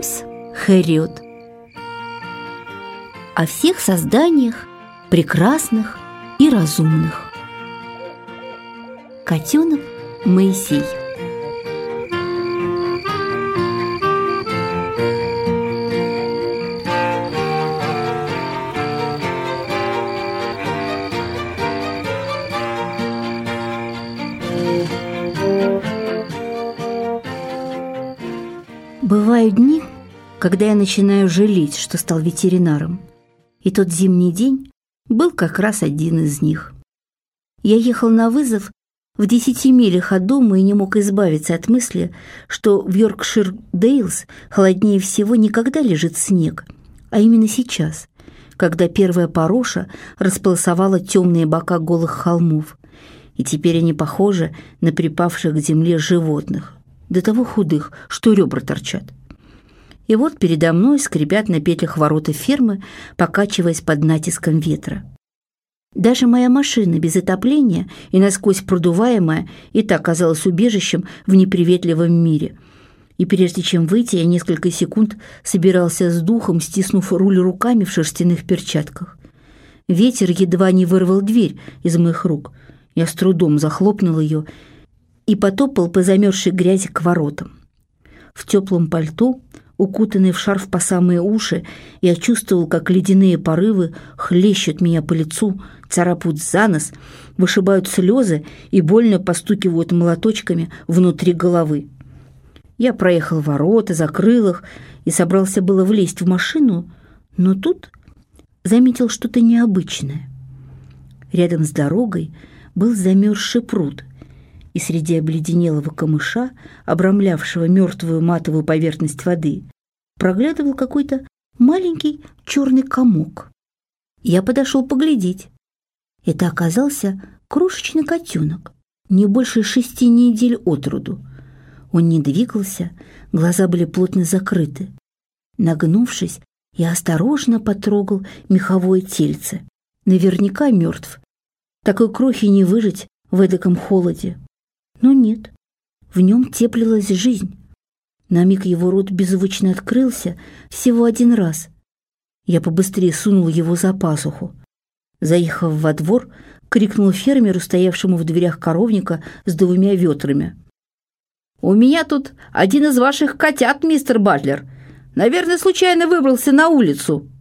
Джеймс Хэриот. О всех созданиях прекрасных и разумных. Котенок Моисей. Бывают дни, когда я начинаю жалеть, что стал ветеринаром. И тот зимний день был как раз один из них. Я ехал на вызов в 10 милях от дома и не мог избавиться от мысли, что в Йоркшир-Дейлс холоднее всего никогда лежит снег, а именно сейчас, когда первая пороша располосовала темные бока голых холмов, и теперь они похожи на припавших к земле животных, до того худых, что ребра торчат. И вот передо мной скрипят на петлях ворота фермы, покачиваясь под натиском ветра. Даже моя машина без отопления и насквозь продуваемая и так казалась убежищем в неприветливом мире. И прежде чем выйти, я несколько секунд собирался с духом, стиснув руль руками в шерстяных перчатках. Ветер едва не вырвал дверь из моих рук. Я с трудом захлопнул ее и потопал по замерзшей грязи к воротам. В теплом пальто, укутанный в шарф по самые уши, я чувствовал, как ледяные порывы хлещут меня по лицу, царапают за нос, вышибают слезы и больно постукивают молоточками внутри головы. Я проехал ворота, закрыл их и собрался было влезть в машину, но тут заметил что-то необычное. Рядом с дорогой был замерзший пруд, и среди обледенелого камыша, обрамлявшего мертвую матовую поверхность воды, проглядывал какой-то маленький черный комок. Я подошел поглядеть. Это оказался крошечный котенок, не больше 6 недель от роду. Он не двигался, глаза были плотно закрыты. Нагнувшись, я осторожно потрогал меховое тельце. Наверняка мертв. Такой крохи не выжить в эдаком холоде. Но нет, в нем теплилась жизнь. На миг его рот беззвучно открылся всего один раз. Я побыстрее сунул его за пазуху. Заехав во двор, крикнул фермеру, стоявшему в дверях коровника с 2 ведрами: «У меня тут один из ваших котят, мистер Батлер. Наверное, случайно выбрался на улицу».